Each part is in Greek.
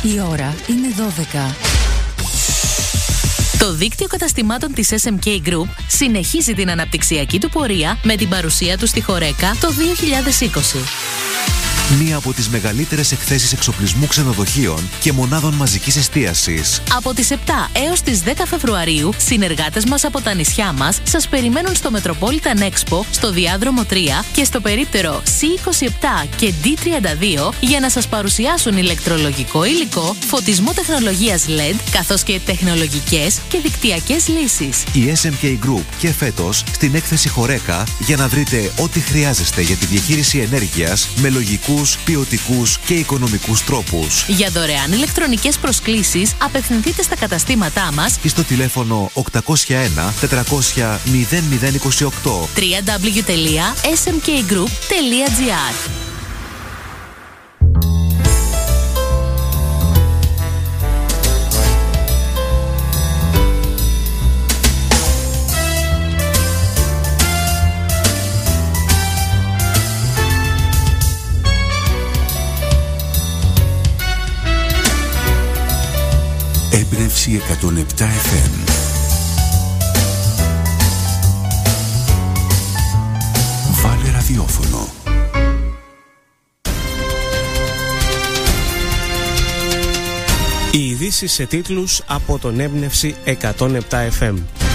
Η ώρα είναι 12. Το δίκτυο καταστημάτων της SMK Group συνεχίζει την αναπτυξιακή του πορεία με την παρουσία του στη Χορέκα το 2020. Μία από τις μεγαλύτερες εκθέσεις εξοπλισμού ξενοδοχείων και μονάδων μαζικής εστίασης. Από τις 7 έως τις 10 Φεβρουαρίου, συνεργάτες μας από τα νησιά μας σας περιμένουν στο Metropolitan Expo, στο Διάδρομο 3 και στο περίπτερο C27 και D32 για να σας παρουσιάσουν ηλεκτρολογικό υλικό, φωτισμό τεχνολογίας LED, καθώς και τεχνολογικές και δικτυακές λύσεις. Η SMK Group και φέτος στην έκθεση Χορέκα για να βρείτε ό,τι χρειάζεστε για τη διαχείριση ενέργειας με λογικούς, ποιοτικούς και οικονομικούς τρόπους. Για δωρεάν ηλεκτρονικές προσκλήσεις απευθυνθείτε στα καταστήματά μας ή στο τηλέφωνο 801 400 0028 www.smkgroup.gr. Έμπνευση 107 FM. Βάλε ραδιόφωνο. Οι ειδήσεις σε τίτλους από τον Έμπνευση 107 FM.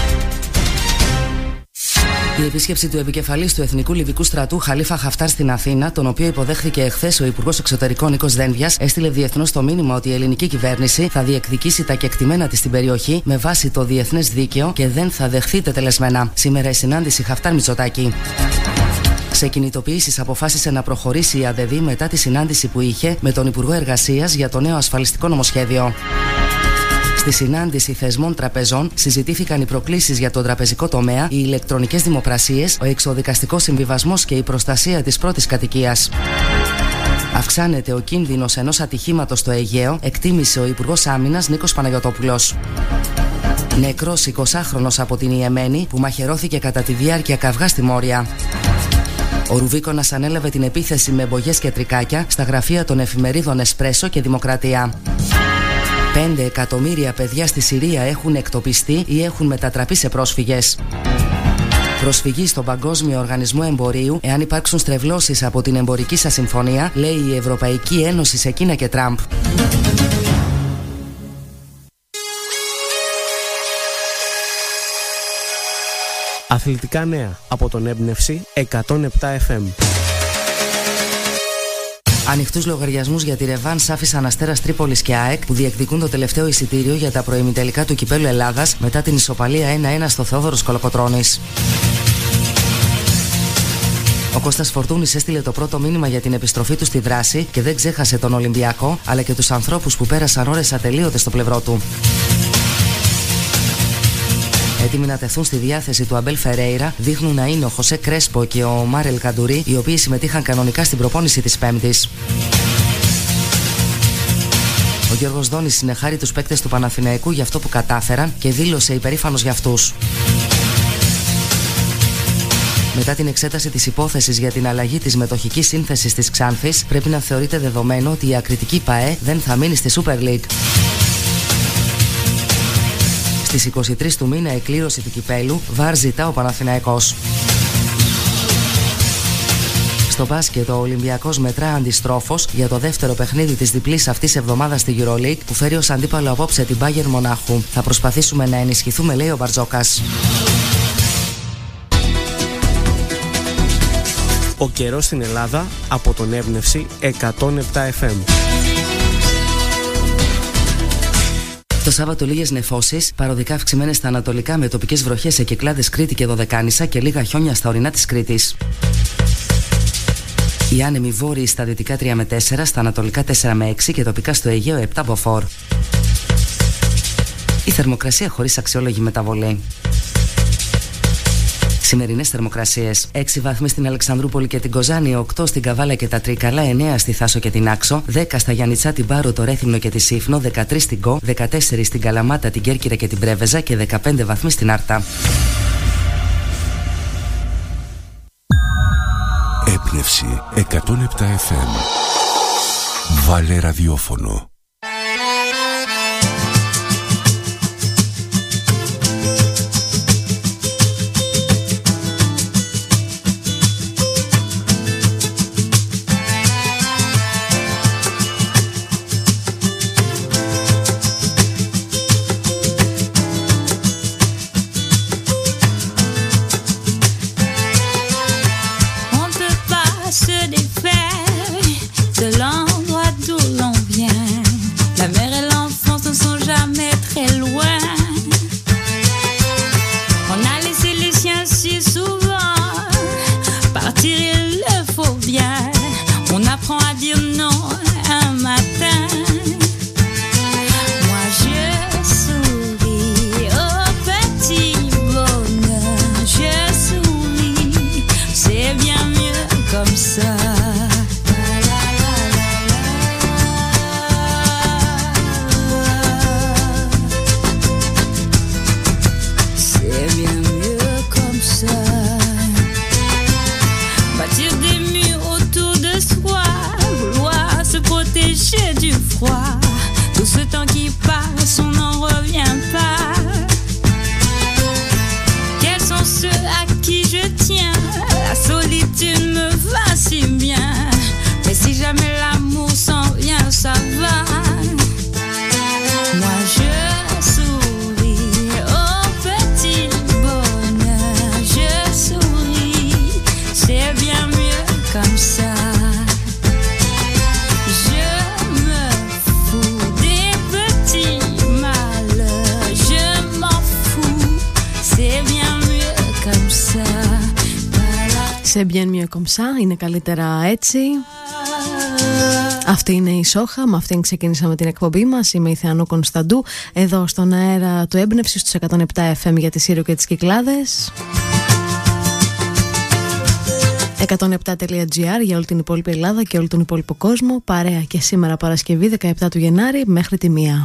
Η επίσκεψη του επικεφαλής του Εθνικού Λιβικού Στρατού Χαλίφα Χαφτάρ στην Αθήνα, τον οποίο υποδέχθηκε εχθές ο Υπουργός Εξωτερικών Νίκος Δένδιας, έστειλε διεθνώς το μήνυμα ότι η ελληνική κυβέρνηση θα διεκδικήσει τα κεκτημένα της στην περιοχή με βάση το διεθνές δίκαιο και δεν θα δεχθεί τετελεσμένα. Σήμερα η συνάντηση Χαφτάρ-Μητσοτάκη. Σε κινητοποιήσεις αποφάσισε να προχωρήσει η ΑΔΕΔΗ μετά τη συνάντηση που είχε με τον Υπουργό Εργασίας για το νέο ασφαλιστικό νομοσχέδιο. Στη συνάντηση θεσμών τραπεζών συζητήθηκαν οι προκλήσεις για τον τραπεζικό τομέα, οι ηλεκτρονικές δημοπρασίες, ο εξοδικαστικός συμβιβασμός και η προστασία της πρώτης κατοικίας. Αυξάνεται ο κίνδυνος ενός ατυχήματος στο Αιγαίο, εκτίμησε ο Υπουργός Άμυνας Νίκος Παναγιωτόπουλος. Νεκρός 20χρονος από την Ιεμένη που μαχαιρώθηκε κατά τη διάρκεια καυγά στη Μόρια. Ο Ρουβίκονας ανέλαβε την επίθεση με μπογιές και τρικάκια στα γραφεία των εφημερίδων Εσπρέσο και Δημοκρατία. 5 εκατομμύρια παιδιά στη Συρία έχουν εκτοπιστεί ή έχουν μετατραπεί σε πρόσφυγες. Προσφυγή στον Παγκόσμιο Οργανισμό Εμπορίου εάν υπάρξουν στρεβλώσεις από την εμπορική σας συμφωνία, λέει η Ευρωπαϊκή Ένωση σε Κίνα και Τραμπ. Αθλητικά νέα από τον Έμπνευση 107 FM. Ανοιχτούς λογαριασμούς για τη ρεβάνς άφησαν Αστέρας Τρίπολης και ΑΕΚ που διεκδικούν το τελευταίο εισιτήριο για τα προημιτελικά του Κυπέλλου Ελλάδας μετά την ισοπαλία 1-1 στο Θεόδωρος Κολοκοτρώνης. Ο Κώστας Φορτούνης έστειλε το πρώτο μήνυμα για την επιστροφή του στη δράση και δεν ξέχασε τον Ολυμπιακό αλλά και τους ανθρώπους που πέρασαν ώρες ατελείωτες στο πλευρό του. Έτοιμοι να τεθούν στη διάθεση του Αμπέλ Φερέιρα δείχνουν να είναι ο Χωσέ Κρέσπο και ο Μάρελ Καντουρί, οι οποίοι συμμετείχαν κανονικά στην προπόνηση της Πέμπτης. Ο Γιώργος Δόνης συνεχάρει τους παίκτες του Παναθηναϊκού για αυτό που κατάφεραν και δήλωσε υπερήφανος για αυτούς. Μετά την εξέταση της υπόθεσης για την αλλαγή της μετοχικής σύνθεσης της Ξάνθης, πρέπει να θεωρείται δεδομένο ότι η ακριτική ΠΑΕ δεν θα μείνει στη Super League. Στις 23 του μήνα εκκλήρωση του κυπέλου, βαρ ζητά ο Παναθηναϊκός. Στο μπάσκετ ο Ολυμπιακός μετρά αντιστρόφως για το δεύτερο παιχνίδι της διπλής αυτής εβδομάδας στη EuroLeague που φέρει ως αντίπαλο απόψε την Bayern Μονάχου. Θα προσπαθήσουμε να ενισχυθούμε, λέει ο Μπαρτζόκας. Ο καιρός στην Ελλάδα από τον Έμπνευση 107 FM. Το Σάββατο λίγες νεφώσεις, παροδικά αυξημένες στα ανατολικά με τοπικές βροχές σε Κυκλάδες, Κρήτη και Δωδεκάνησα και λίγα χιόνια στα ορεινά της Κρήτης. Οι άνεμοι βόρειοι στα δυτικά 3 με 4, στα ανατολικά 4 με 6 και τοπικά στο Αιγαίο 7 μποφόρ. Η θερμοκρασία χωρίς αξιόλογη μεταβολή. Σημερινές θερμοκρασίες: 6 βαθμοί στην Αλεξανδρούπολη και την Κοζάνη, 8 στην Καβάλα και τα Τρίκαλα, 9 στη Θάσο και την Άξο, 10 στα Γιαννιτσά, την Πάρο, το Ρέθυμνο και τη Σύφνο, 13 στην Κο, 14 στην Καλαμάτα, την Κέρκυρα και την Πρέβεζα και 15 βαθμοί στην Άρτα. Έμπνευση 107 FM. Βάλε ραδιόφωνο. j'ai du froid. Tout ce temps qui passe, on n'en revient pas. Quels sont ceux à qui je tiens? La solitude me va si bien. Mais si jamais l'amour s'en vient, ça va. Moi je souris au petit bonheur. Je souris, c'est bien mieux comme ça. Je me fous des petits malheurs. Je m'en fous, c'est bien mieux comme ça. C'est bien mieux comme ça, είναι καλύτερα έτσι. Αυτή είναι η Σόχα, με αυτήν ξεκίνησαμε την εκπομπή μας. Είμαι η Θεανού Κωνσταντού, εδώ στον αέρα του Έμπνευση στους 107 FM για τη Σύρο και τις Κυκλάδες. 107.gr για όλη την υπόλοιπη Ελλάδα και όλη τον υπόλοιπο κόσμο. Παρέα και σήμερα Παρασκευή 17 του Γενάρη μέχρι τη 1.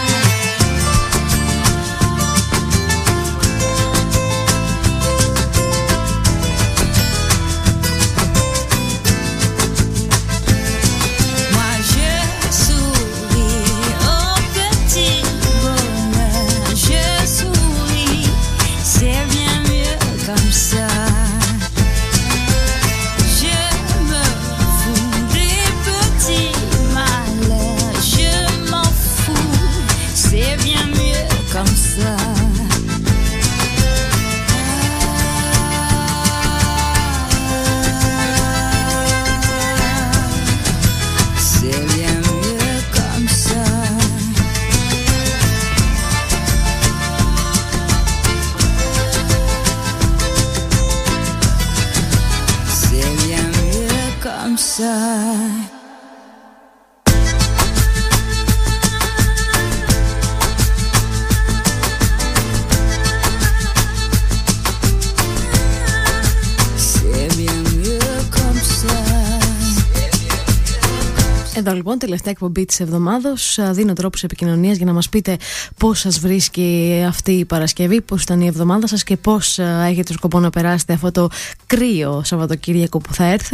Εδώ λοιπόν, τελευταία εκπομπή της εβδομάδος. Δίνω τρόπους επικοινωνίας για να μας πείτε πώς σας βρίσκει αυτή η Παρασκευή, πώς ήταν η εβδομάδα σας και πώς έχετε σκοπό να περάσετε αυτό το κρύο Σαββατοκύριακο που θα έρθει.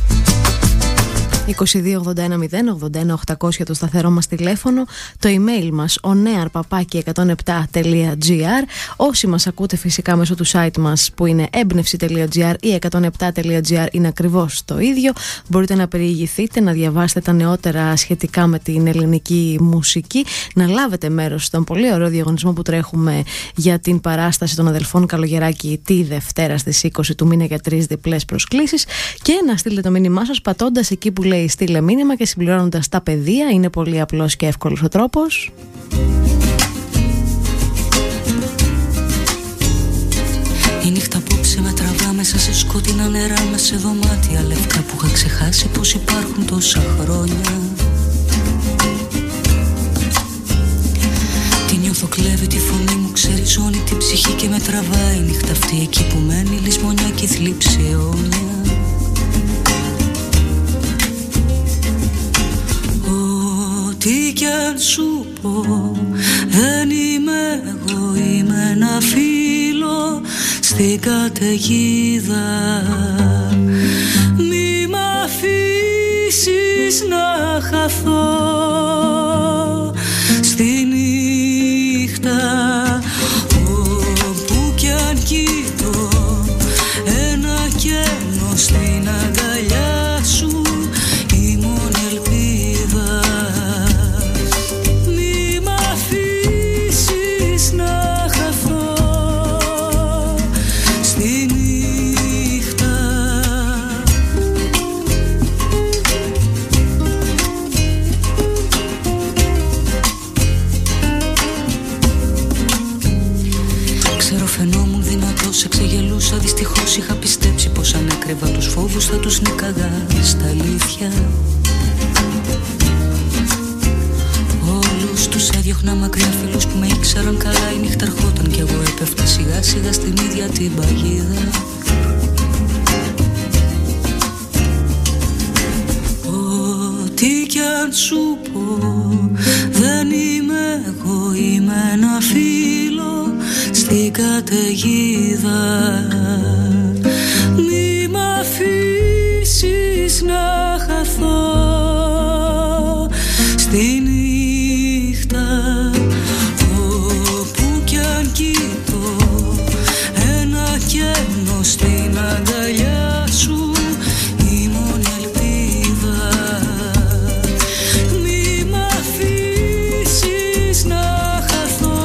2281-081-800 το σταθερό μας τηλέφωνο, το email μας onearpapaki107.gr. Όσοι μας ακούτε φυσικά μέσω του site μας που είναι έμπνευση.gr ή 107.gr είναι ακριβώς το ίδιο. Μπορείτε να περιηγηθείτε, να διαβάσετε τα νεότερα σχετικά με την ελληνική μουσική, να λάβετε μέρος στον πολύ ωραίο διαγωνισμό που τρέχουμε για την παράσταση των αδελφών Καλογεράκη τη Δευτέρα στις 20 του μήνα για 3 διπλές προσκλήσεις και να στείλετε το μήνυμά σας πατώντας εκεί που λέει στείλε μήνυμα και συμπληρώνοντας τα πεδία. Είναι πολύ απλός και εύκολος ο τρόπος. Η νύχτα απόψε με τραβά μέσα σε σκότεινα νερά, μέσα σε δωμάτια λευκά που είχα ξεχάσει πως υπάρχουν τόσα χρόνια. Τη νιώθω, κλέβει τη φωνή μου, ξεριζώνει την ψυχή και με τραβάει. Η νύχτα αυτή εκεί που μένει λησμονιά και θλίψη αιώνια. Τι κι αν σου πω, δεν είμαι εγώ, είμαι ένα φίλο στην καταιγίδα. Μη μ' αφήσεις να χαθώ στη νύχτα. Όπου κι αν κοιτώ ένα κενό στην αγκαλιά σου, η μόνη ελπίδα. Εξεγελούσα, δυστυχώς είχα πιστέψει πως αν έκρεβα τους φόβους θα τους νίκαγα στα αλήθεια. Όλους τους έδιωχνα μακριά, φίλους που με ήξεραν καλά. Η νύχτα ερχόταν κι εγώ έπεφτα σιγά σιγά στην ίδια την παγίδα. Ό,τι κι αν σου πω, δεν είμαι εγώ, είμαι ένα φίλο στην καταιγίδα. Μη μ' αφήσεις να χαθώ στη νύχτα, όπου κι αν κοιτώ ένα κενό στην αγκαλιά σου, η μόνη ελπίδα. Μη μ' αφήσεις να χαθώ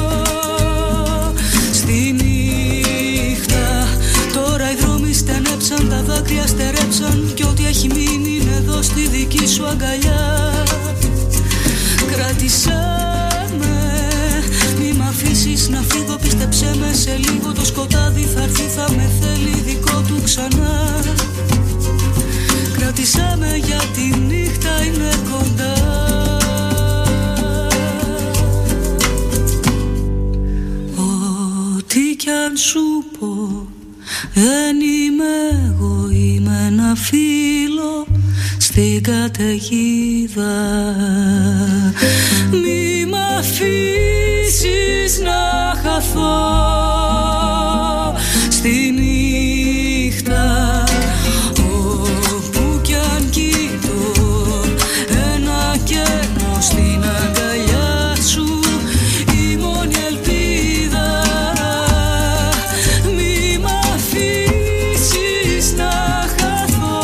στη νύχτα. Τώρα οι δρόμοι στενέψαν, τα δάκρυα στερέψαν, κι ό,τι έχει μείνει είναι εδώ στη δική σου αγκαλιά. Κράτησέ με, μη μ' αφήσεις να φύγω, πίστεψέ με, σε λίγο το σκοτάδι θα έρθει, θα με θέλει δικό του ξανά. Κράτησέ με γιατί η νύχτα είναι κοντά. Ό,τι κι αν σου πω, δεν είμαι εγώ, είμαι ένα φίλο στην καταιγίδα. Μη μ' αφήσεις να χαθώ στη νύχτα, όπου κι αν κοιτώ ένα κενό στην αγκαλιά σου, η μόνη ελπίδα. Μη μ' αφήσεις να χαθώ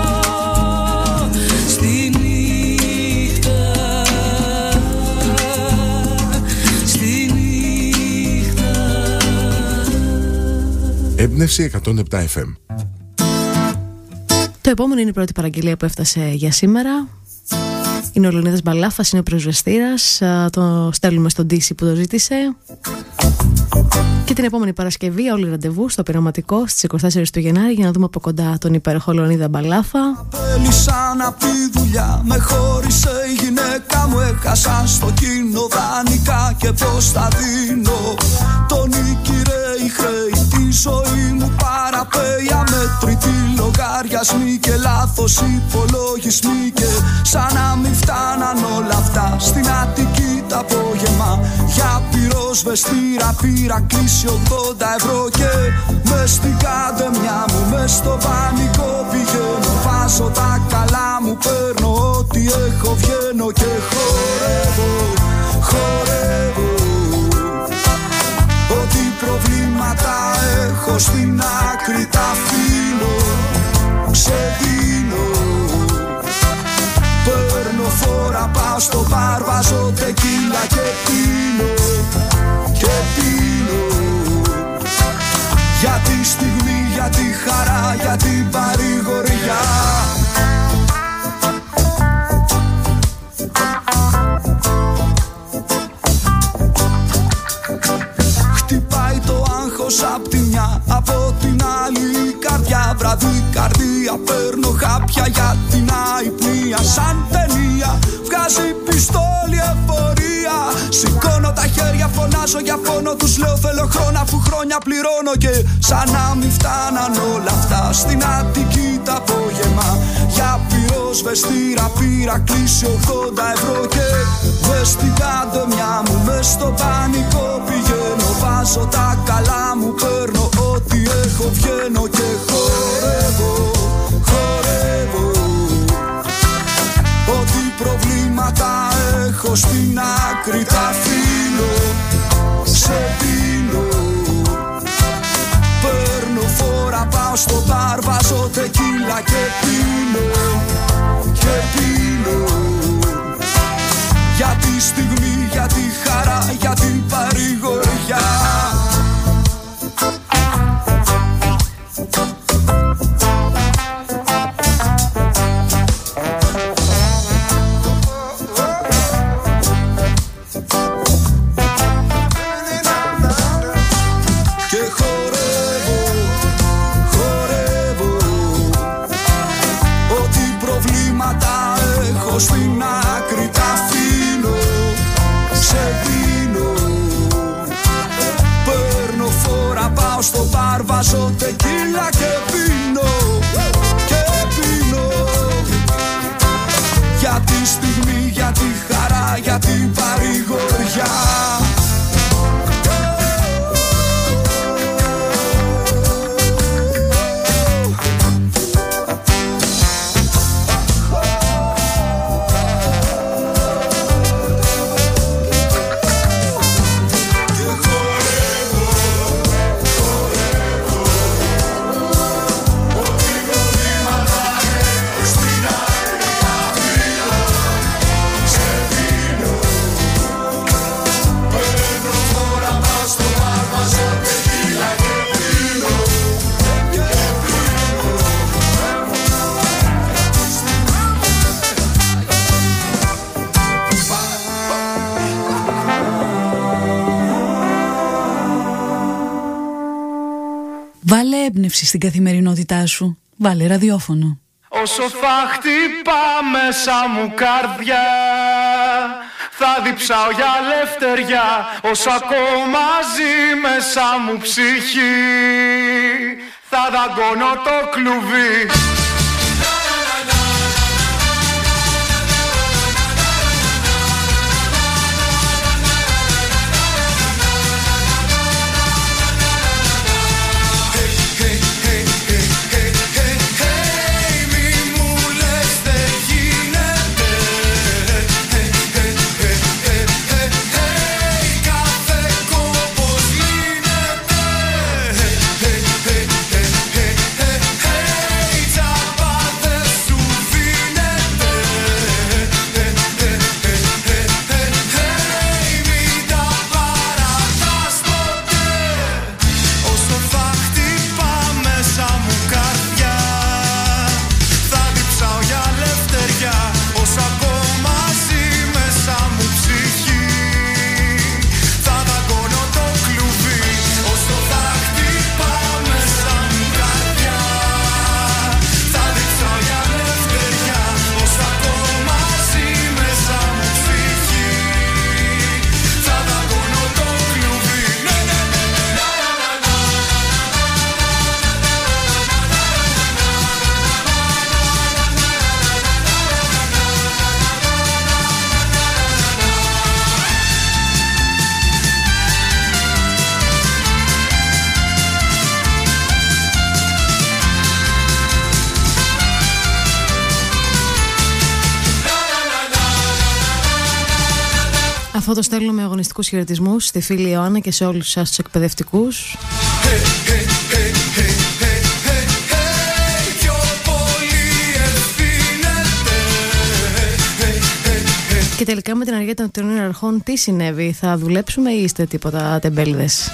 στη νύχτα, στη νύχτα. Έμπνευση 107 FM. Το επόμενο είναι η πρώτη παραγγελία που έφτασε για σήμερα. Είναι ο Λεωνίδας Μπαλάφας, είναι ο πρεσβεστήρας. Το στέλνουμε στον Τύση που το ζήτησε. Και την επόμενη Παρασκευή όλοι ραντεβού στο Πειραματικό στις 24 του Γενάρη για να δούμε από κοντά τον υπέροχο Λεωνίδα Μπαλάφα. Απέλησαν απ' τη δουλειά, με χώρισε η γυναίκα μου, έχασα στο κοινό δανεικά και πώς θα δίνω. Τον νίκηρε η χρέη, τη ζωή μου παραπέει, αμέτρητοι λογαριασμοί και λάθος υπολογισμοί, και σαν να μην φτάναν όλα αυτά στην Αττική τα απόγευμα. Για πυροσβεστήρα πήρα κλείσει 80 ευρώ και μες στην καντεμιά μου, μες στο πανικό πηγαίνω. Βάζω τα καλά μου, παίρνω ό,τι έχω, βγαίνω και χορεύω, χορεύω. Ό,τι προβλήματα έχω στην άκρη τα αφήνω, ξεδίνω. Παίρνω φόρα, πάω στο μπαρ, βάζω τεκίλα και πίνω, και πίνω. Για τη στιγμή, για τη χαρά, για την παρηγοριά. Χτυπάει το άγχος απ' τη μια, από την άλλη η καρδιά. Βραδύ καρδία, παίρνω χάπια για την αϊπνία. Σαν ταινία, βγάζει πιστόλι εφορία. Σηκώνω τα χέρια, φωνάζω για πόνο. Τους λέω θέλω χρόνο αφού χρόνια πληρώνω. Και σαν να μην φτάναν όλα αυτά στην Αττική τα απόγευμα. Για πυροσβεστήρα πήρα κλείσει 80 ευρώ και μες στην καντεμιά μου, μες στο πανικό πηγαίνω. Βάζω τα καλά μου, παίρνω ό,τι έχω, βγαίνω και χορεύω, χορεύω. Ό,τι προβλήματα έχω στην άκρη τα αφήνω, ξεπίνω. Παίρνω φόρα, πάω στο μπαρ, βάζω τεκίλα και πίνω, και πίνω. Για τη στιγμή, για τη χαρά, για την παρηγοριά. Στην άκρη τα αφήνω, ξεδίνω. Παίρνω φόρα, πάω στο μπαρ, βάζω τεκίλα και πίνω, και πίνω. Για τη στιγμή, για τη χαρά, για την παρηγοριά. έμπνευση στην καθημερινότητά σου. Βάλε ραδιόφωνο. Όσο θα χτυπά μέσα μου καρδιά, θα διψάω για ελευθεριά. Όσο ακόμα ζει μέσα μου ψυχή, θα δαγκώνω το κλουβί. Αυτό το στέλνω με αγωνιστικούς χαιρετισμούς στη φίλη Ιωάννα και σε όλους σας τους εκπαιδευτικούς. Και τελικά με την αργία των τριών αρχών τι συνέβη, θα δουλέψουμε ή είστε τίποτα τεμπέληδες?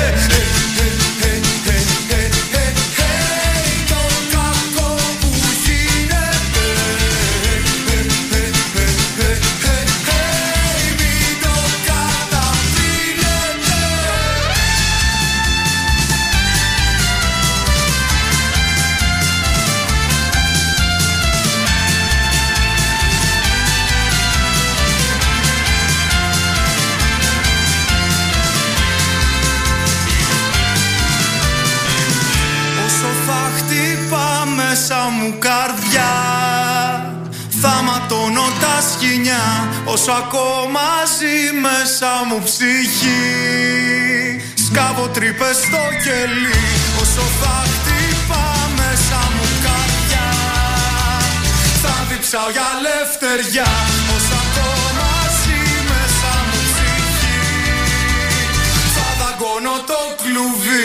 Μου καρδιά, θα ματώνω τα σκοινιά, όσο ακόμα ζει μέσα μου ψυχή. Σκάβω τρύπες στο κελί, όσο θα χτυπά μέσα μου καρδιά. Θα διψάω για ελευθεριά, όσο ακόμα ζει μέσα μου ψυχή. Θα δαγκώνω το κλουβί.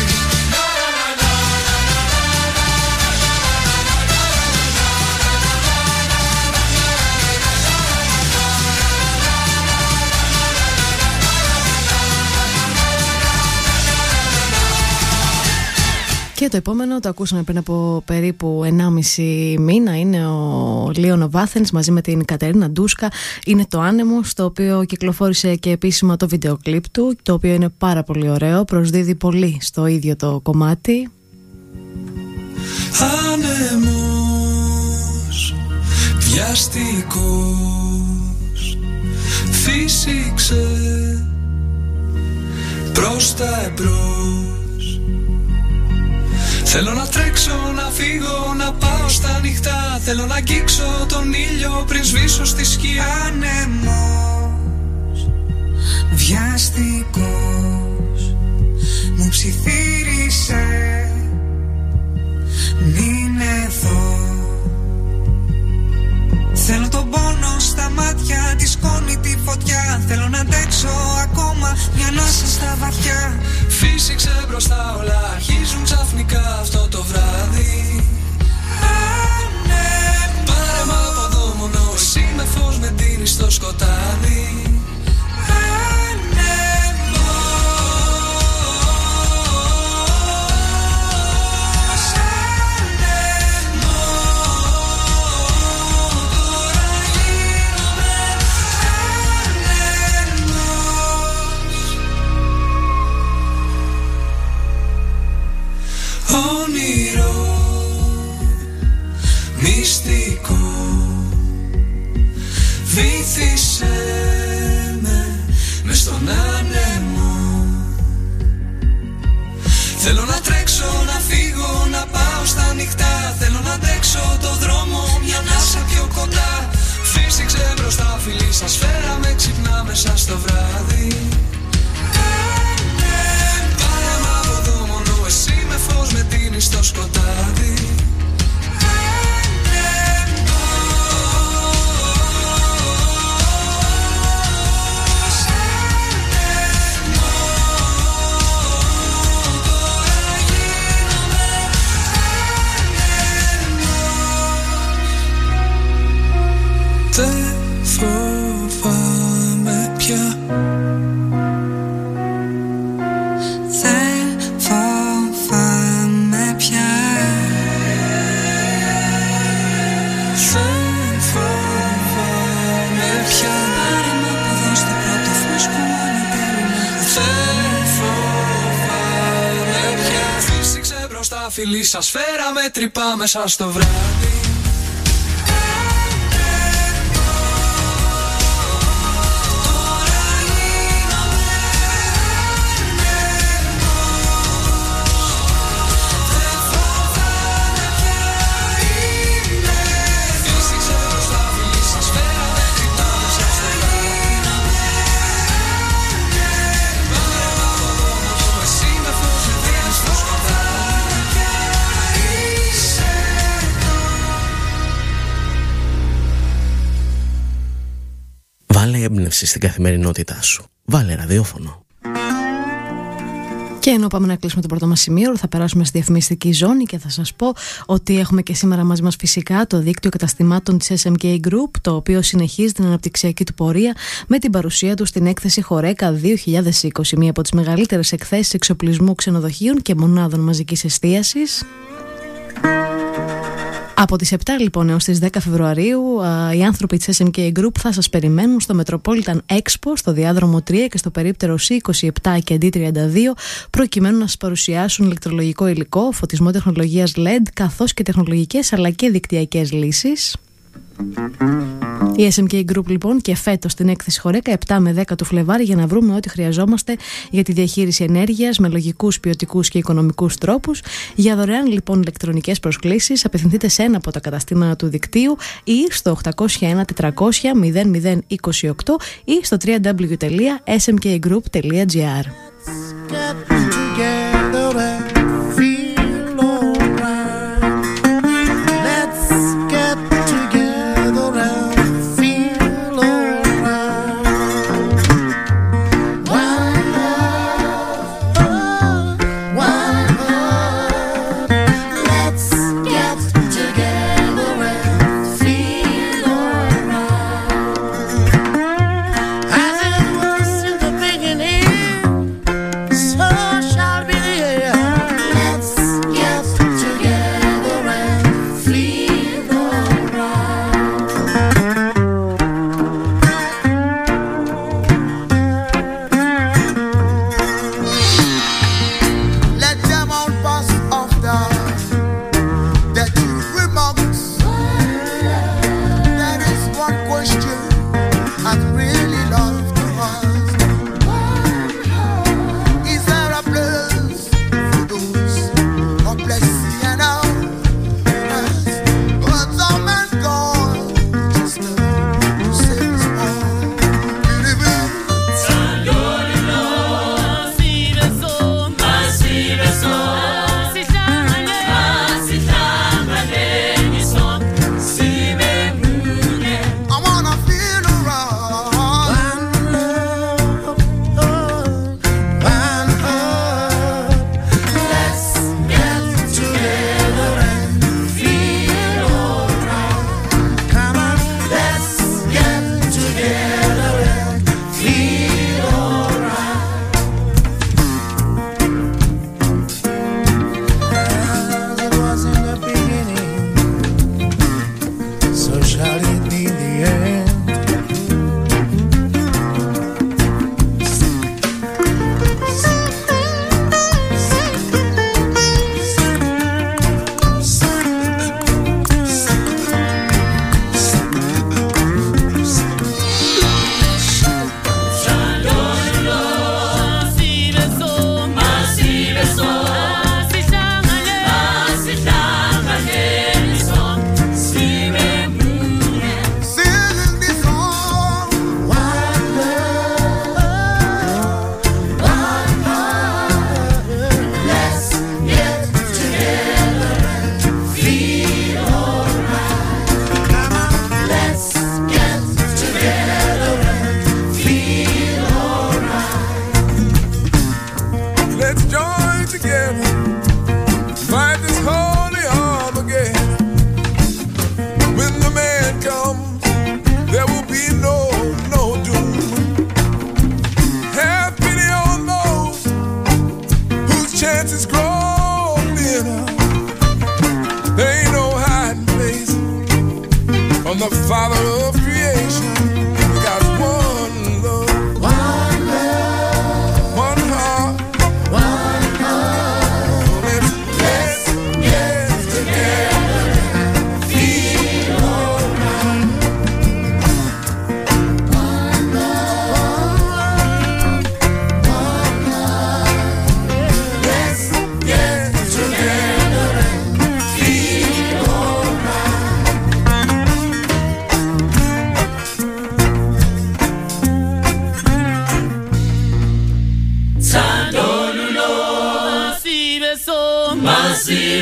Και το επόμενο το ακούσαμε πριν από περίπου 1,5 μήνα. Είναι ο Λίον Βάθενς μαζί με την Κατερίνα Ντούσκα. Είναι το Άνεμο, στο οποίο κυκλοφόρησε και επίσημα το βίντεο κλιπ του, το οποίο είναι πάρα πολύ ωραίο, προσδίδει πολύ στο ίδιο το κομμάτι. Άνεμος, βιαστικός, φύσηξε προς τα εμπρός. Θέλω να τρέξω, να φύγω, να πάω στα ανοιχτά. Θέλω να αγγίξω τον ήλιο πριν σβήσω στη σκιά. Άνεμος, βιαστικός, μου ψιθύρισε, μην εδώ. Θέλω τον πόνο στα μάτια, τη σκόνη τη φωτιά. Θέλω να αντέξω ακόμα μια ανάσα στα βαθιά. Φύσηξε μπροστά, όλα αρχίζουν ξαφνικά αυτό το βράδυ. Πάρε μ' από εδώ μόνο εσύ, με φως με δίνεις στο σκοτάδι. Βύθισε με μες στον άνεμο. Θέλω να τρέξω, να φύγω, να πάω στα νυχτά. Θέλω να αντέξω το δρόμο, μια ανάσα πιο κοντά. Φύσηξε μπροστά, φιλί σας, φέραμε ξυπνά μέσα στο βράδυ. Πάρε μ' από εδώ μόνο εσύ με φως, με τίνεις στο σκοτάδι. Δεν φοβάμαι πια. Δεν φοβάμαι πια. Δεν φοβάμαι πια. Πάρε μ' από εδώ στο πρώτο φως που ανατέλεινα. Δεν φοβάμαι πια. Φύσηξε μπροστά, φιλί σας, φέραμε τρυπά μέσα στο βράδυ. Βάλε έμπνευση στην καθημερινότητά σου. Βάλε ραδιόφωνο. Και ενώ πάμε να κλείσουμε το πρώτο μας σημείο, θα περάσουμε στη διαφημιστική ζώνη και θα σας πω ότι έχουμε και σήμερα μαζί μας φυσικά το δίκτυο καταστημάτων της SMK Group, το οποίο συνεχίζει την αναπτυξιακή του πορεία με την παρουσία του στην έκθεση Χορέκα 2020, μία από τις μεγαλύτερες εκθέσεις εξοπλισμού ξενοδοχείων και μονάδων μαζικής εστίασης. Από τις 7 λοιπόν έως τις 10 Φεβρουαρίου οι άνθρωποι της SMK Group θα σας περιμένουν στο Metropolitan Expo, στο διάδρομο 3 και στο περίπτερο C27 και D32, προκειμένου να σας παρουσιάσουν ηλεκτρολογικό υλικό, φωτισμό τεχνολογίας LED, καθώς και τεχνολογικές αλλά και δικτυακές λύσεις. Η SMK Group λοιπόν και φέτος στην έκθεση Χορέκα 7 με 10 του Φλεβάρι για να βρούμε ό,τι χρειαζόμαστε για τη διαχείριση ενέργειας με λογικούς, ποιοτικούς και οικονομικούς τρόπους. Για δωρεάν λοιπόν ηλεκτρονικές προσκλήσεις απευθυνθείτε σε ένα από τα καταστήματα του δικτύου ή στο 801 400 0028 ή στο www.smkgroup.gr.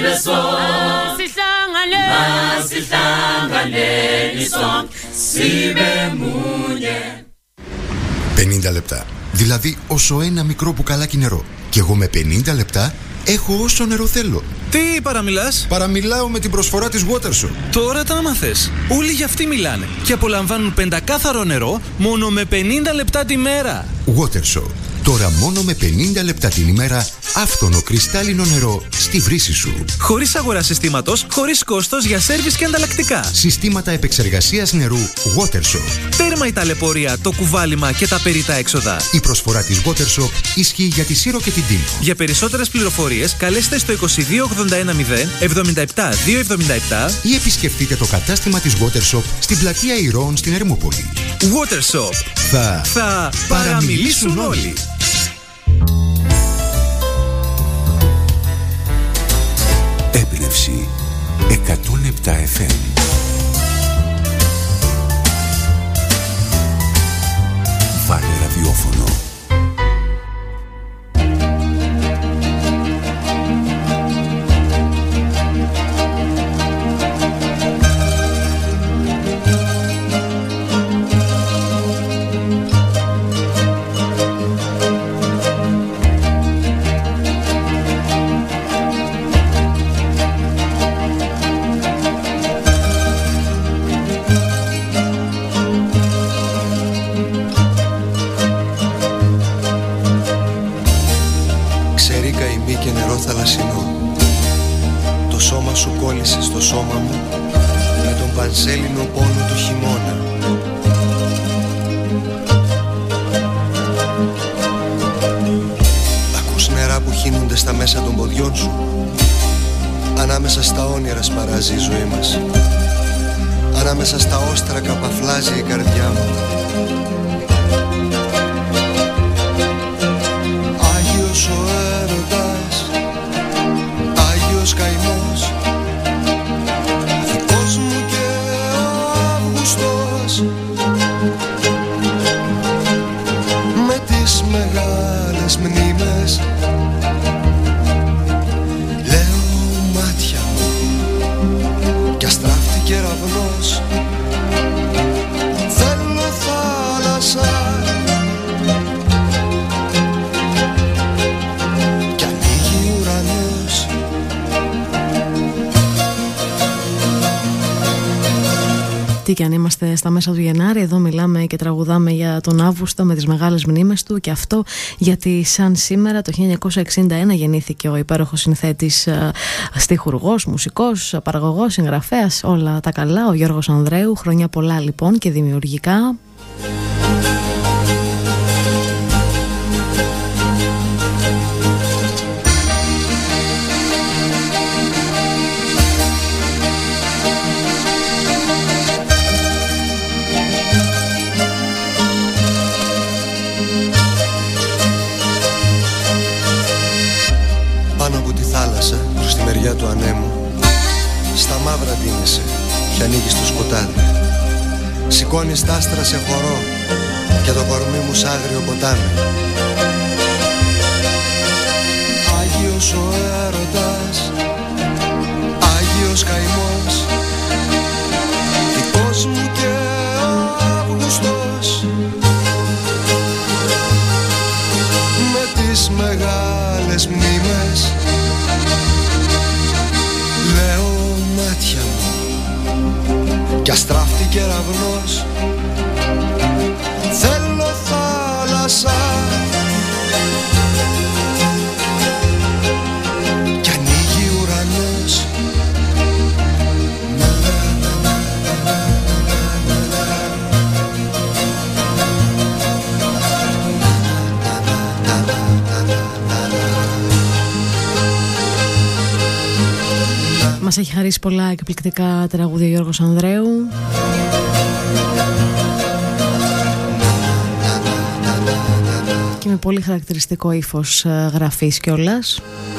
Masihlanganeni sonke sibe munye. 50 λεπτά. Δηλαδή όσο ένα μικρό μπουκαλάκι νερό. Και εγώ με 50 λεπτά έχω όσο νερό θέλω. Τι παραμιλάς? Παραμιλάω με την προσφορά της Watershop. Τώρα τα άμαθες. Όλοι για αυτή μιλάνε. Και απολαμβάνουν πεντακάθαρο νερό μόνο με 50 λεπτά τη μέρα. Watershop. Τώρα μόνο με 50 λεπτά την ημέρα άφθονο κρυστάλλινο νερό στη βρύση σου. Χωρίς αγορά συστήματος, χωρίς κόστος για σέρβις και ανταλλακτικά. Συστήματα επεξεργασίας νερού Watershop. Τέρμα η ταλαιπωρία, το κουβάλιμα και τα περιττά έξοδα. Η προσφορά της Watershop ισχύει για τη Σύρο και την Τίνο. Για περισσότερες πληροφορίες καλέστε στο 22810 77277 ή επισκεφτείτε το κατάστημα της Watershop στην πλατεία Ηρώων στην Ερμούπολη. Watershop. Θα παραμιλήσουν όλοι. Έμπνευση 107 FM. Βάλε ραδιόφωνο. Το σώμα σου κόλλησε στο σώμα μου με τον πανσέλινο πόνο του χειμώνα. Ακούς νερά που χύνονται στα μέσα των ποδιών σου. Ανάμεσα στα όνειρα σπαράζει η ζωή μας. Ανάμεσα στα όστρακα παφλάζει η καρδιά μου. Άγιος ο έρωτας, Άγιος καημός, δικός μου και ο Αύγουστος, με τις μεγάλες μνήμες. Λέω μάτια μου κι αστράφτη κεραυνός. Θέλω θάλασσα κι ανοίγει ουρανός. Τι κι αν είμαστε στα μέσα του Γενάρη, εδώ μιλάμε και τραγουδάμε για τον Αύγουστο με τις μεγάλες μνήμες του, και αυτό γιατί σαν σήμερα το 1961 γεννήθηκε ο υπέροχος συνθέτης, στιχουργός, μουσικός, παραγωγός, συγγραφέας, όλα τα καλά, ο Γιώργος Ανδρέου. Χρόνια πολλά λοιπόν και δημιουργικά. Πάνω από τη θάλασσα, προς τη μεριά του ανέμου, στα μαύρα ντύνεσαι κι ανοίγεις το σκοτάδι. Σηκώνεις τ' άστρα σε χορό και το κορμί μου σ' άγριο ποτάμι. Άγιος ο έρωτας, Άγιος καημός, δικός μου και ο Αύγουστος, με τις μεγάλες μνήμες. Λέω μάτια μου κι αστράφτη κεραυνός. Θέλω θάλασσα κι ανοίγει ουρανός. Μας έχει χαρίσει πολλά εκπληκτικά τραγούδια ο Γιώργος Ανδρέου. Και με πολύ χαρακτηριστικό ύφος γραφής κιόλας.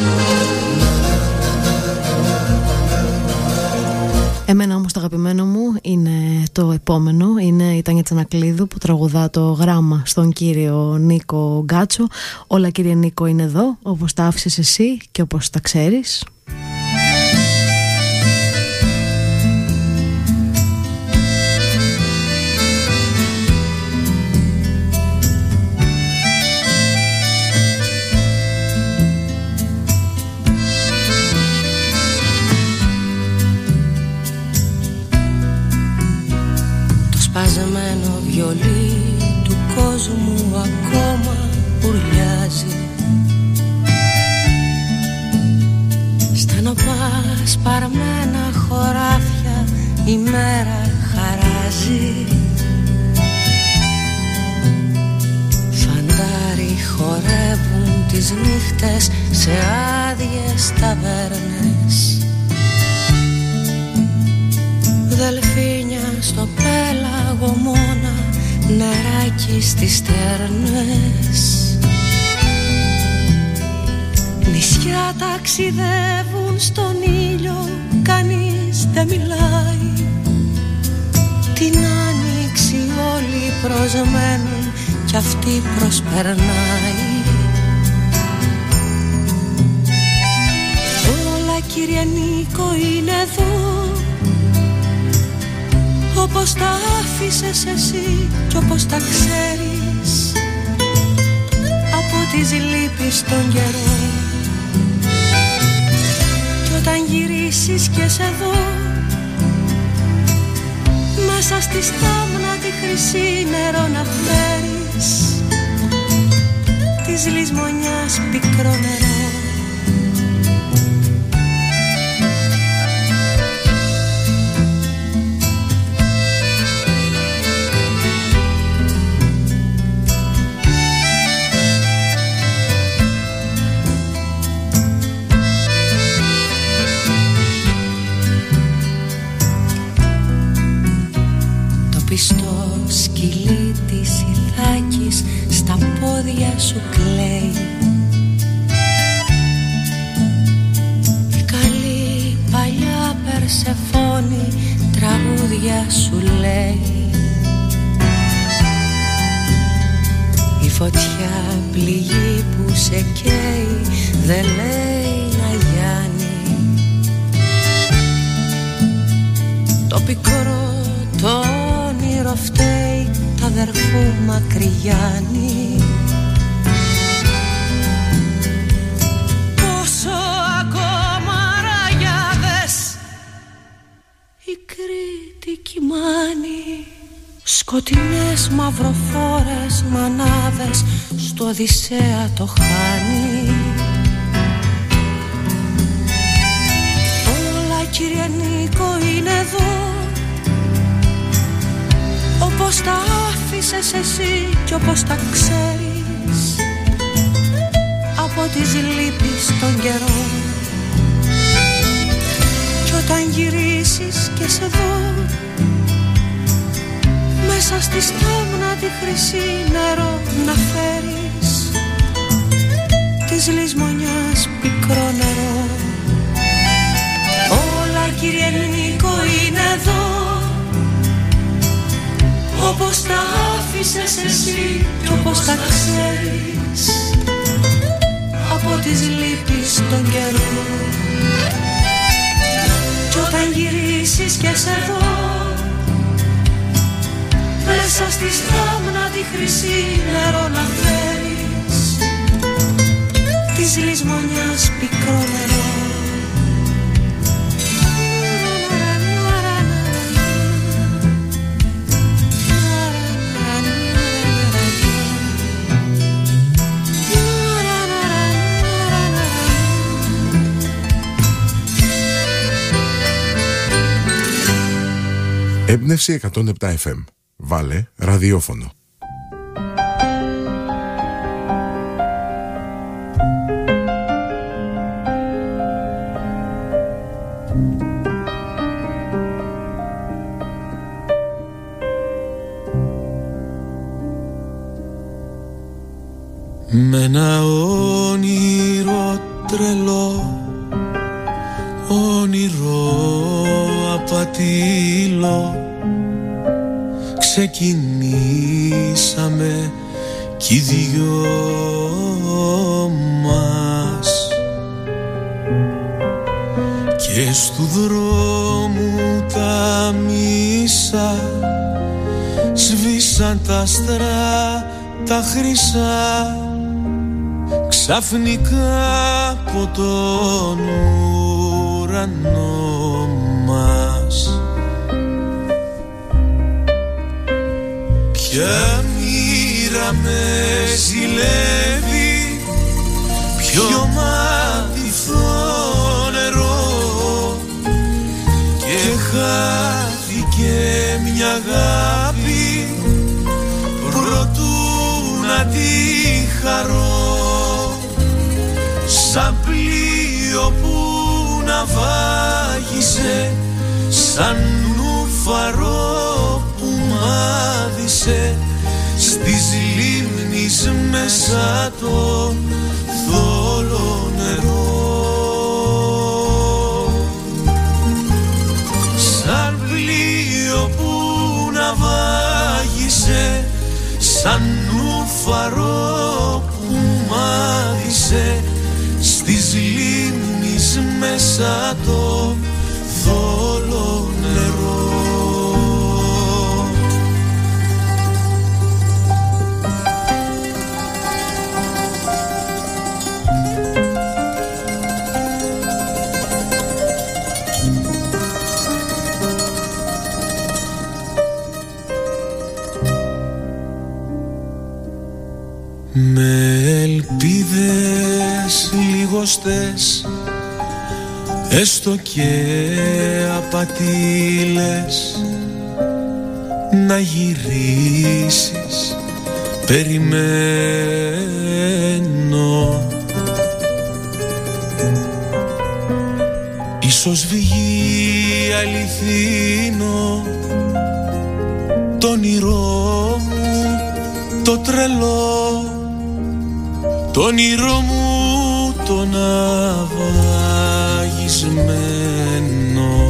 Εμένα όμως το αγαπημένο μου είναι το επόμενο. Είναι η Τάνια Τσανακλείδου που τραγουδά το γράμμα στον κύριο Νίκο Γκάτσο. Όλα κύριε Νίκο είναι εδώ, όπως τα άφησες εσύ και όπως τα ξέρεις. στολή του κόσμου ακόμα ουρλιάζει. Στενοπά σπαρμένα χωράφια η μέρα χαράζει. Φαντάροι χορεύουν τις νύχτες σε άδειες ταβέρνες. Δελφίνια στο πέλαγο μόνα, νεράκι στις στέρνες. Νησιά ταξιδεύουν στον ήλιο, κανείς δεν μιλάει. Την άνοιξη όλοι προσμένουν κι αυτή προσπερνάει. Όλα κύριε Νίκο είναι εδώ, όπως τα άφησες εσύ κι όπως τα ξέρεις, από τις λύπεις των καιρών. Κι όταν γυρίσεις και σε δω, μέσα στη στάμνα τη χρυσή νερό να φέρεις, της λησμονιάς πικρό νερό. Στο σκυλί της Ιθάκης στα πόδια σου κλαίει. Η καλή παλιά Περσεφόνη τραγούδια σου λέει. Η φωτιά πληγή που σε καίει δεν λέει να γιάνει. Το πικρό το φταίει τ' αδερφού Μακρυγιάννη. Πόσο ακόμα ραγιάδες η Κρήτη κοιμάνει. Σκοτεινές μαυροφόρες μανάδες στο Οδυσσέα το χάνει. Όλα κύριε Νίκο είναι εδώ, όπως τα άφησες εσύ κι όπως τα ξέρεις, από τις λύπεις των καιρών. Κι όταν γυρίσεις και σε δω, μέσα στη στάμνα τη χρυσή νερό να φέρεις, της λησμονιάς πικρό νερό. Όλα κύριε Νίκο είναι εδώ, όπως τα άφησες εσύ κι όπως τα ξέρεις, από τις λύπεις των καιρών. Κι όταν γυρίσεις και σε δω, μέσα στη στάμνα τη χρυσή νερό να φέρεις, της λησμονιάς πικρό νερό. Έμπνευση 107 FM. Βάλε ραδιόφωνο. Με ένα όνειρο τρελό, όνειρο απατήλο, ξεκινήσαμε κι οι δυο μας, και στου δρόμου τα μίσα σβήσαν τα άστρα τα χρυσά, ξαφνικά από τον ουρανό μας. Ποια μοίρα με ζηλεύει, ποιο μάτιθο νερό, και χάθηκε μια αγάπη προτού να τη χαρώ, σαν πλοίο που ναυάγησε, σαν νουφαρό που μάδισε στις λίμνης μέσα το θόλο νερό. Σαν πλοίο που ναυάγησε, σαν νουφαρό που μάδισε στις λίμνης μέσα το θόλο νερό. Με ελπίδες λιγοστές, έστω και απατήλες, να γυρίσεις περιμένω. Ίσως βγει αληθινό το όνειρό μου το τρελό, το όνειρό μου το ναυαγισμένο.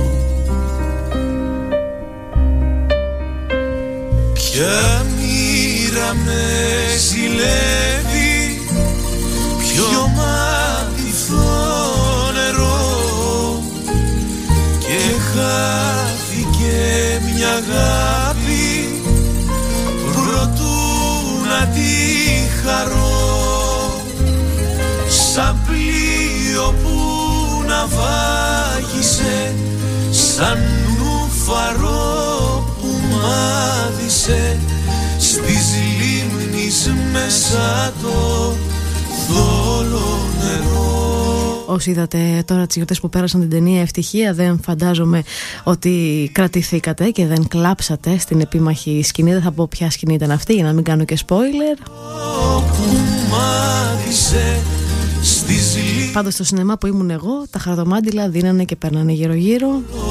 Ποια μοίρα με ζηλεύει, ποιο μάτιθο νερό, και χάθηκε μια αγάπη προτού να τη χαρώ, σαν πλοίο που ναυάγησε, σαν νουφαρό που μάδισε στις λίμνης μέσα το θόλο νερό. Όσοι είδατε τώρα τις γιορτές που πέρασαν την ταινία Ευτυχία, δεν φαντάζομαι ότι κρατηθήκατε και δεν κλάψατε στην επίμαχη σκηνή. Δεν θα πω ποια σκηνή ήταν αυτή για να μην κάνω και spoiler. Πάντως στο σινεμά που ήμουν εγώ, τα χαρδομάντιλα δίνανε και παίρνανε γύρω-γύρω.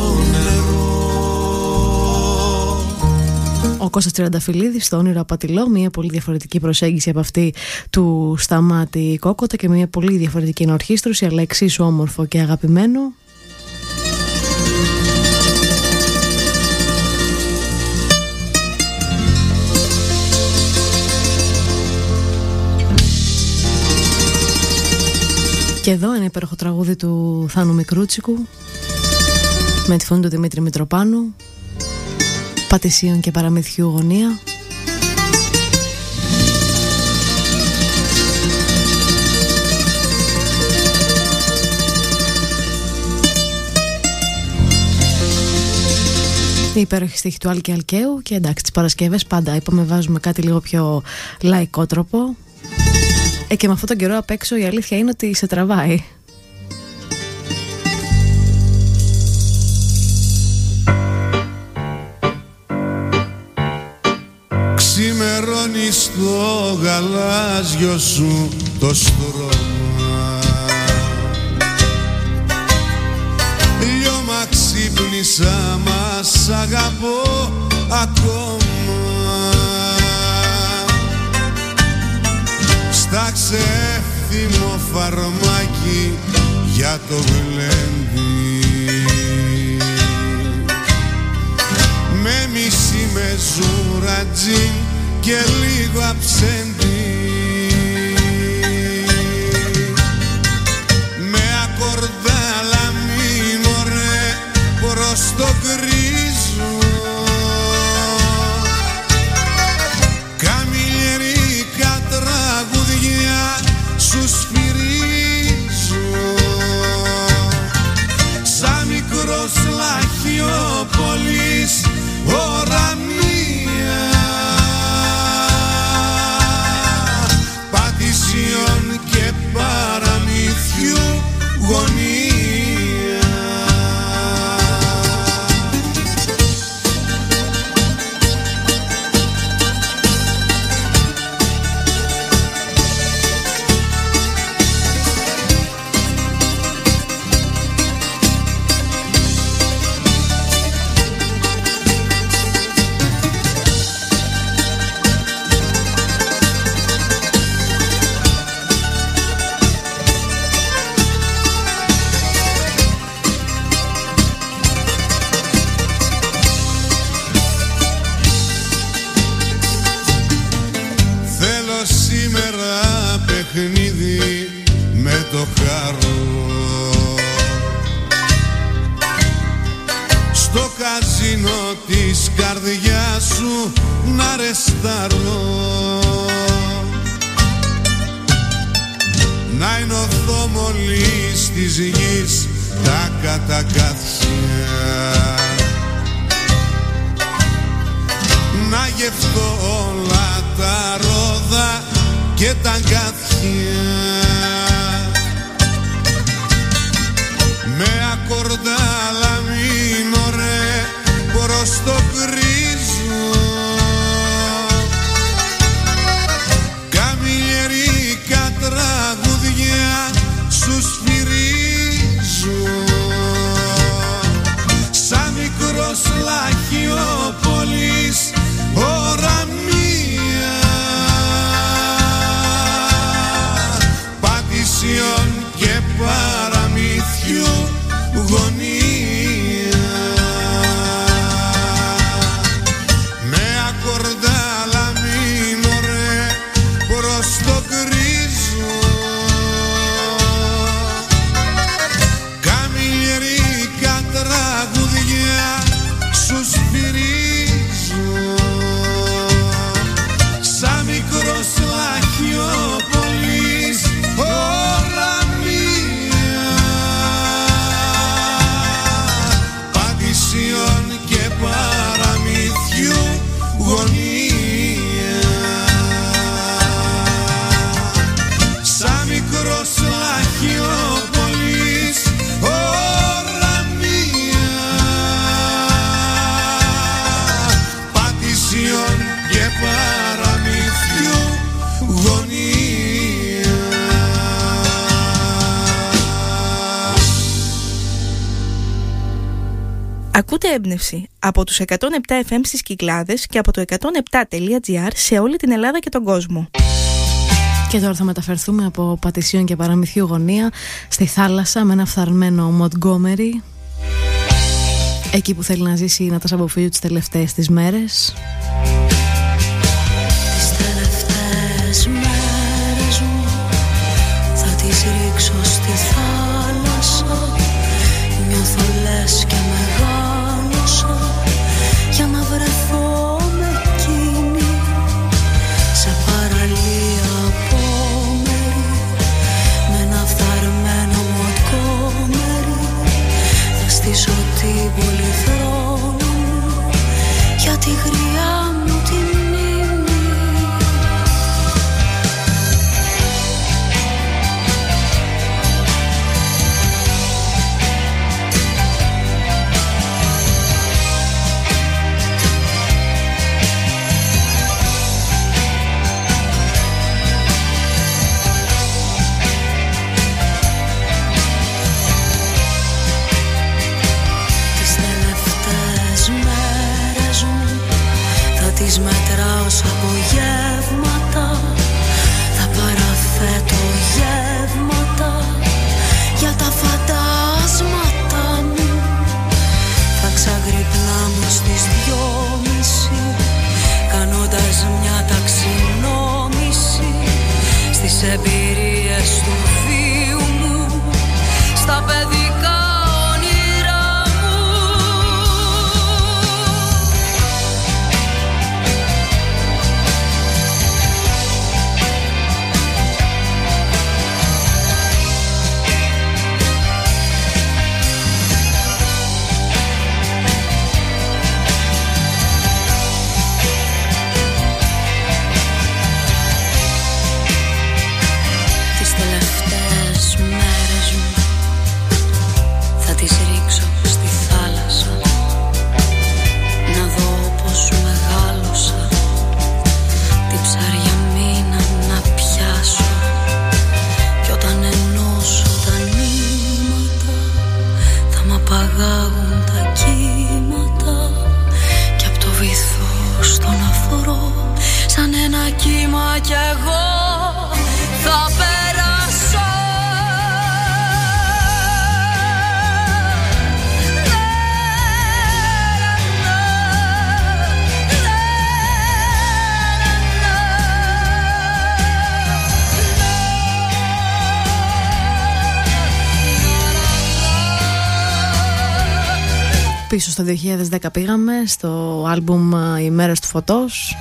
Ο Κώστας Τριανταφυλλίδης στο Όνειρο Απατηλό, μια πολύ διαφορετική προσέγγιση από αυτή του Σταμάτη Κόκοτα και μια πολύ διαφορετική ενορχήστρωση, αλλά εξίσου όμορφο και αγαπημένο. Και εδώ ένα υπέροχο τραγούδι του Θάνου Μικρούτσικου με τη φωνή του Δημήτρη Μητροπάνου, Πατησίων και παραμυθιού γωνία. Η υπέροχη στίχη του Άλκη Αλκαίου. Και εντάξει, τις Παρασκευές πάντα είπαμε βάζουμε κάτι λίγο πιο λαϊκό τρόπο. Και με αυτόν τον καιρό απ' έξω η αλήθεια είναι ότι σε τραβάει. Ξημερώνει στο γαλάζιο σου το στρώμα, λιώμα ξύπνησα μα σ' αγαπώ ακόμα. Στάξε εύθυμο φαρμάκι για το γλέντι, με μισή μεζούρα τζιν και λίγο αψέντι, με ακορδάλα μη μωρέ προς το γκρίζο, καμιλιερικά τραγουδιά σου σφυρίζω, σαν μικρός λαχιόπολης ώρα μία. παιχνίδι με το χαρό. Στο καζίνο της καρδιάς σου να ρεστάρω, να ενωθώ μόλις της γης τα κατακάθια, να γευτώ όλα τα ρόδα και τα αγκάθια, με ακορντάλα μήνωρε προς το γκρίζο, καμιλιερικά τραγουδιά σου σφυρίζω, σαν μικρός λαχιόπολης ώρα μία, πατησιών και παραμύθιου γωνία, με ακορντάλα μήνωρε προς το γκρίζο, καμιλιερικά τραγουδιά σου σφυρίζω, σαν μικρός λαχιόπολης ώρα μία, πατησιών και παραμύθιου γωνία, σαν μικρός λαχιόπολης ώρα μία, πατησιών και παραμύθιου γωνία. Ακούτε Έμπνευση από τους 107 FM στις Κυκλάδες και από το 107.gr σε όλη την Ελλάδα και τον κόσμο. Και τώρα θα μεταφερθούμε από Πατησίων και Παραμυθιού γωνία στη θάλασσα με ένα φθαρμένο Μοντγκόμερι, εκεί που θέλει να ζήσει η Νατάσα Μποφίλιου τις τελευταίες της μέρες. Τις τελευταίες μέρες μου θα τις ρίξω στη θάλασσα, νιώθω λες και μεγάλωσα για να βρεθώ με εκείνη σε παραλία απόμερη, με ένα φθαρμένο Μοντγκόμερι θα στήσω την πολυθρόνα μου για τη γριά μου τη μνήμη. Τις μετράω σαν απογεύματα, θα παραθέτω γεύματα για τα φαντάσματα μου. Θα ξαγρυπνάμε στις 2:30, κάνοντας μια ταξινόμηση στις εμπειρίες του βίου μου, στα παιδικά κι εγώ θα περάσω. Πίσω στο 2010 πήγαμε, στο άλμπουμ «Οι μέρες του φωτός».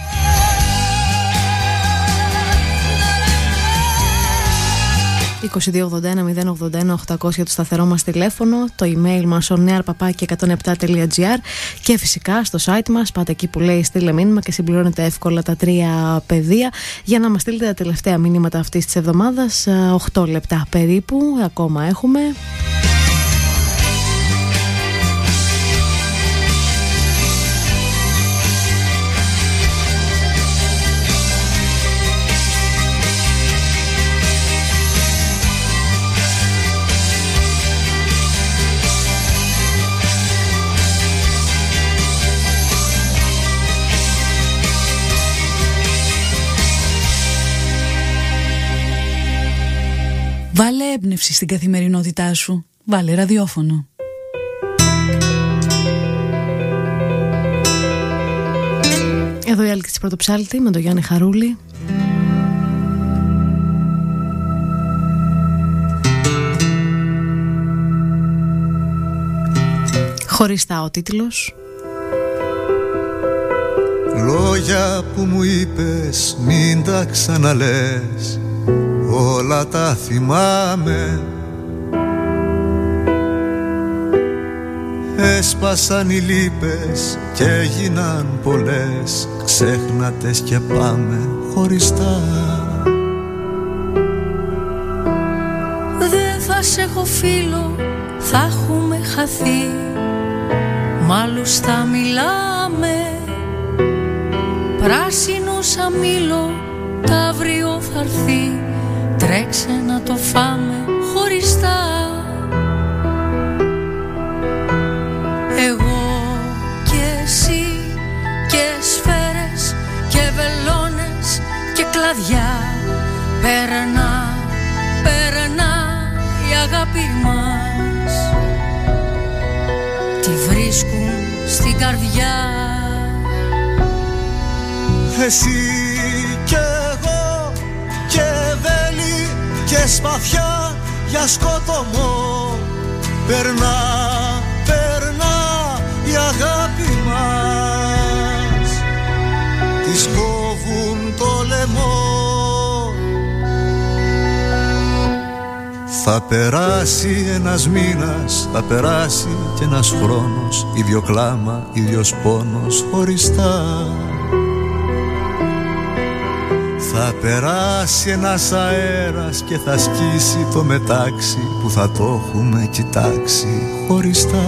...2281-081-800 για το σταθερό μας τηλέφωνο, το email μας onearpapaki107.gr και φυσικά στο site μας πάτε εκεί που λέει στείλε μήνυμα και συμπληρώνετε εύκολα τα 3 πεδία για να μας στείλετε τα τελευταία μηνύματα αυτής της εβδομάδας. 8 λεπτά περίπου ακόμα έχουμε. Βάλε έμπνευση στην καθημερινότητά σου. Βάλε ραδιόφωνο. Εδώ η Άλκη της Πρωτοψάλτη με τον Γιάννη Χαρούλη. Χωριστά ο τίτλος. Λόγια που μου είπες μην τα ξαναλες, όλα τα θυμάμαι. Έσπασαν οι λύπες και έγιναν πολλές, ξέχνατες και πάμε χωριστά. Δεν θα σε έχω φίλο, θα έχουμε χαθεί, μ' άλλους θα μιλάμε. Πράσινο σαν μήλο, τ' αύριο θα έρθει, τρέξε να το φάμε χωριστά. Εγώ και εσύ και σφαίρες και βελόνες και κλαδιά, περνά, περνά η αγάπη μας, τη βρίσκουν στην καρδιά. Εσύ και εγώ και βέλη και σπαθιά για σκότωμο, περνά, περνά η αγάπη μας, της κόβουν το λαιμό. Θα περάσει ένας μήνας, θα περάσει κι ένας χρόνος, ίδιο κλάμα, ίδιος πόνος, χωριστά. Θα περάσει ένας αέρας και θα σκίσει το μετάξι που θα το έχουμε κοιτάξει χωριστά.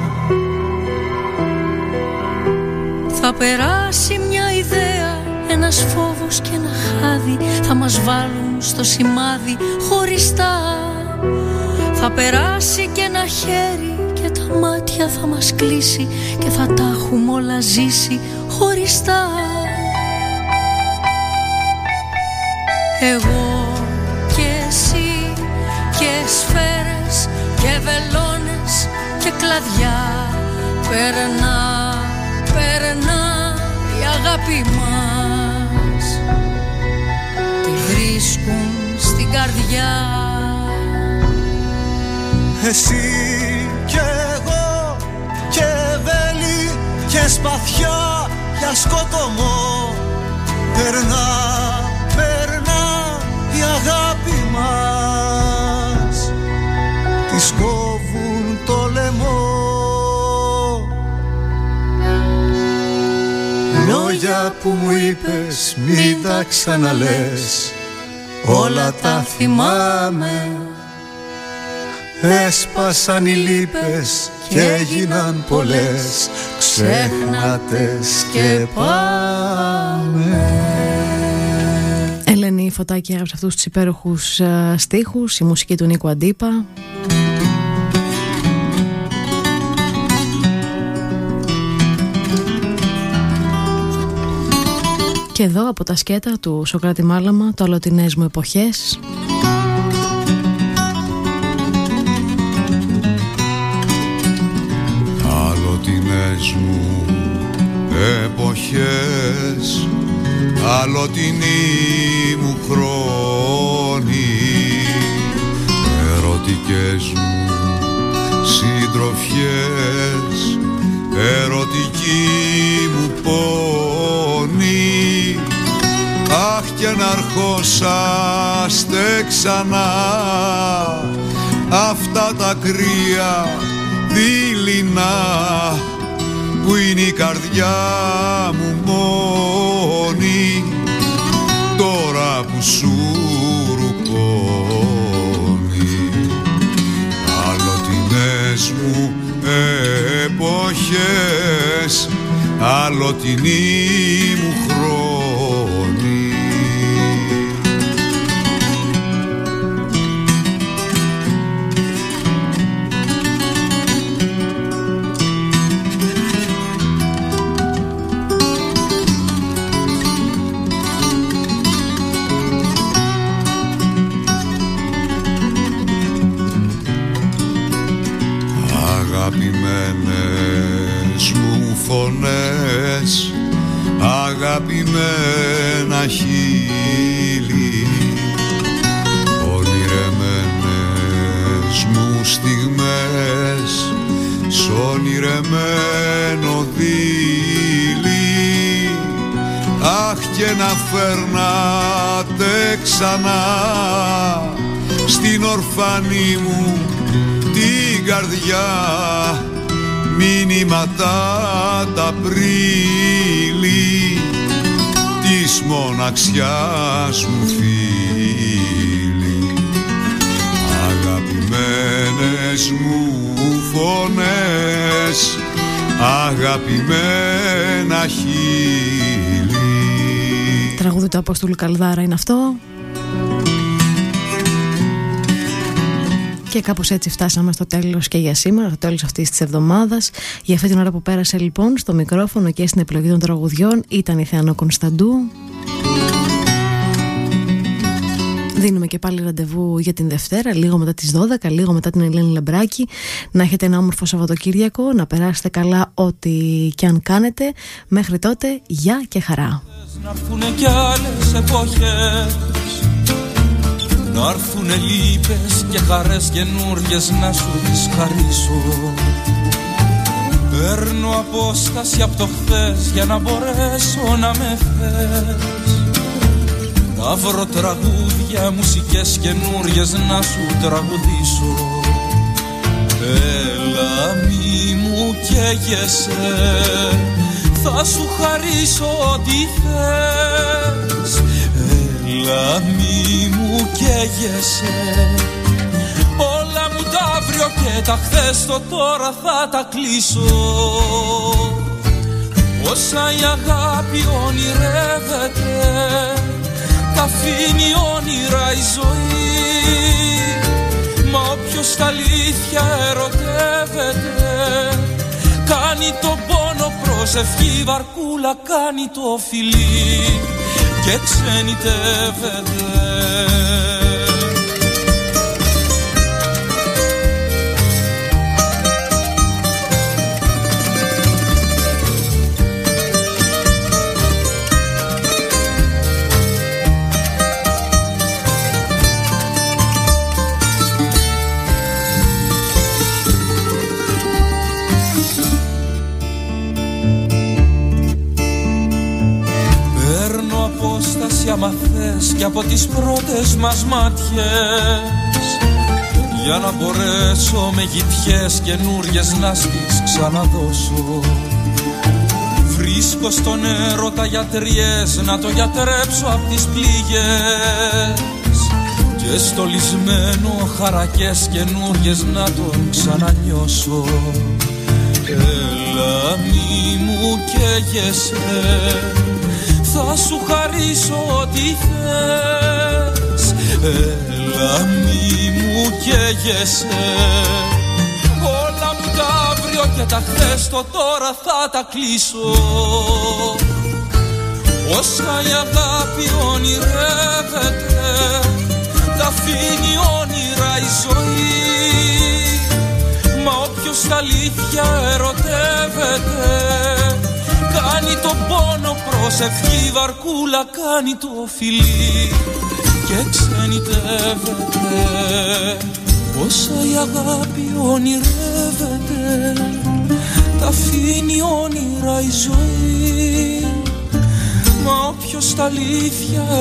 Θα περάσει μια ιδέα, ένας φόβος και ένα χάδι, θα μας βάλουν στο σημάδι χωριστά. Θα περάσει και ένα χέρι και τα μάτια θα μας κλείσει και θα τα έχουμε όλα ζήσει χωριστά. Εγώ και εσύ και σφαίρες και βελόνες και κλαδιά, περνά, περνά η αγάπη μας, τη βρίσκουν στην καρδιά. Εσύ και εγώ και βέλη και σπαθιά για σκότωμο, περνά, περνά η αγάπη μας, της κόβουν το λαιμό. Λόγια που μου είπες μην τα ξαναλες, όλα τα θυμάμαι. Έσπασαν οι λύπες και έγιναν πολλές, ξέχνατες και πάμε. Ελένη Φωτάκη έγραψε αυτούς τους υπέροχους στίχους, η μουσική του Νίκου Αντίπα. Και εδώ από τα σκέτα του Σωκράτη Μάλαμα, το «Αλλοτινές μου εποχές». Αλλοτινές μου εποχές, αλλοτινοί μου χρόνοι, ερωτικές μου συντροφιές ερωτική μου πόνη. Αχ, και να αρχόσαστε ξανά αυτά τα κρύα δειλινά που είναι η καρδιά μου μόνη τώρα που σου ρουπώνει. Αλλοτινές μου εποχές, αλλοτινή μου χρόνη. Αγαπημένες μου φωνές, αγαπημένα χείλη, ονειρεμένες μου στιγμές, σ' ονειρεμένο δίλη. Αχ, και να φέρνατε ξανά στην ορφανή μου την καρδιά μηνύματα τα πρίλη της μοναξιάς μου φίλοι. Αγαπημένες μου φωνές, αγαπημένα χείλη. Τραγούδι του Απόστολου Καλδάρα είναι αυτό. Και κάπως έτσι φτάσαμε στο τέλος και για σήμερα, στο τέλος αυτής της εβδομάδας. Για αυτή την ώρα που πέρασε λοιπόν στο μικρόφωνο και στην επιλογή των τραγουδιών ήταν η Θεανό Κωνσταντού. Δίνουμε και πάλι ραντεβού για την Δευτέρα, λίγο μετά τις 12, λίγο μετά την Ελένη Λαμπράκη. Να έχετε ένα όμορφο Σαββατοκύριακο, να περάσετε καλά ό,τι και αν κάνετε. Μέχρι τότε, γεια και χαρά. Να έρθουνε κι άλλες εποχές, να έρθουνε λύπες και χαρές καινούριες να σου τις χαρίσω. Παίρνω απόσταση από το χθες για να μπορέσω να με θες. Να βρω τραγούδια, μουσικές καινούριες να σου τραγουδήσω. Έλα μη μου καίγεσαι, θα σου χαρίσω ό,τι θες. Έλα μη μου καίγεσαι, όλα μου τα αύριο και τα χθες το τώρα θα τα κλείσω. Όσα η αγάπη ονειρεύεται, τα αφήνει όνειρα η ζωή. Μα όποιος τα αλήθεια ερωτεύεται, κάνει τον πόνο προσευχή, βαρκούλα κάνει το φιλί και ξενιτεύεται. Άμα θες και από τις πρώτες μας μάτιες, για να μπορέσω με γητιές καινούριες να στις ξαναδώσω. Βρίσκω στον έρωτα γιατριές να το γιατρέψω απ' τις πληγές, και στολισμένο χαρακές καινούριες να τον ξανανιώσω. Έλα μη μου καίγεσαι, θα σου χαρίσω ό,τι θες. Έλα μη μου καίγεσαι, όλα μου τα αύριο και τα χθες το τώρα θα τα κλείσω. Όσα η αγάπη ονειρεύεται, τα αφήνει όνειρα η ζωή. Μα όποιος τα αλήθεια ερωτεύεται, κάνει τον πόνο προσευχή, βαρκούλα κάνει το φιλί και ξενιτεύεται. Όσα η αγάπη ονειρεύεται, τα αφήνει όνειρα η ζωή. Μα όποιος τα αλήθεια